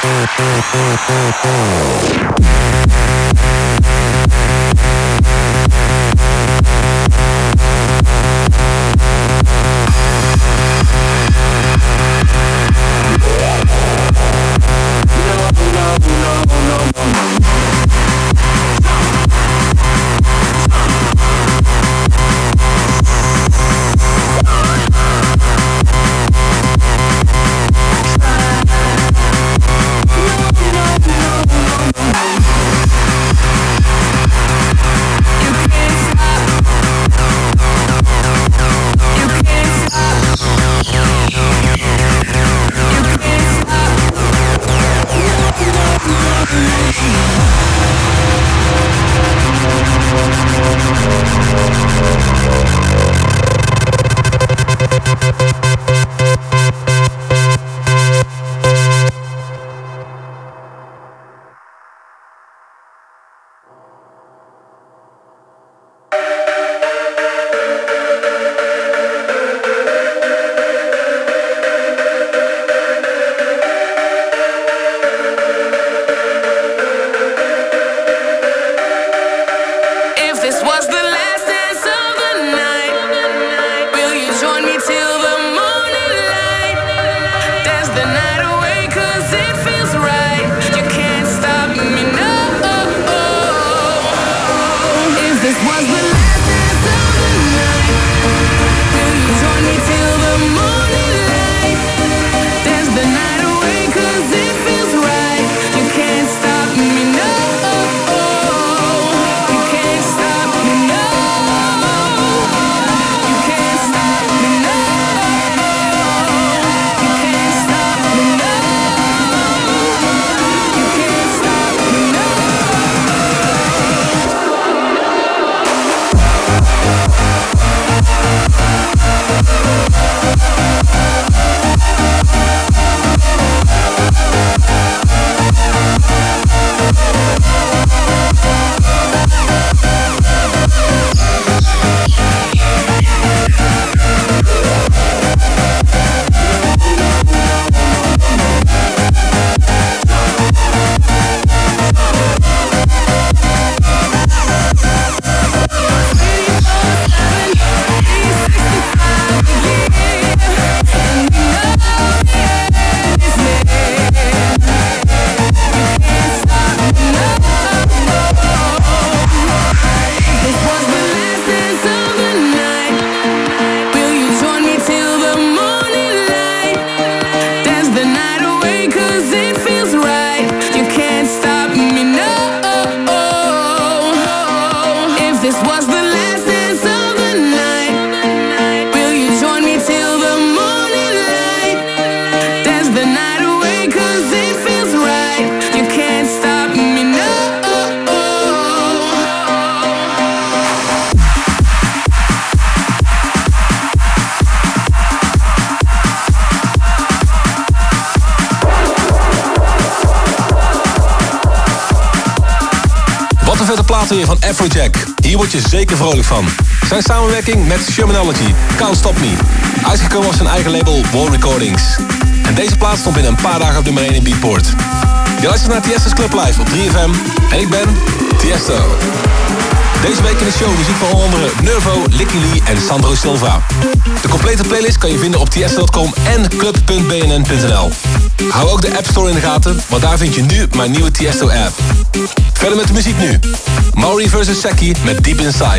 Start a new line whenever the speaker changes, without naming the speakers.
Weer van Afrojack. Hier word je zeker vrolijk van. Zijn samenwerking met Shermanology, Can't Stop Me. Uitgekomen op zijn eigen label War Recordings. En deze plaat stond binnen een paar dagen op nummer 1 in Beatport. Je luistert naar Tiesto's Club Live op 3FM. En ik ben Tiesto. Deze week in de show muziek van onder andere Nervo, Licky Lee en Sandro Silva. De complete playlist kan je vinden op tiesto.com en club.bnn.nl. Hou ook de App Store in de gaten, want daar vind je nu mijn nieuwe Tiesto app. Verder met de muziek nu. Mauri vs. Seki met Deep Inside.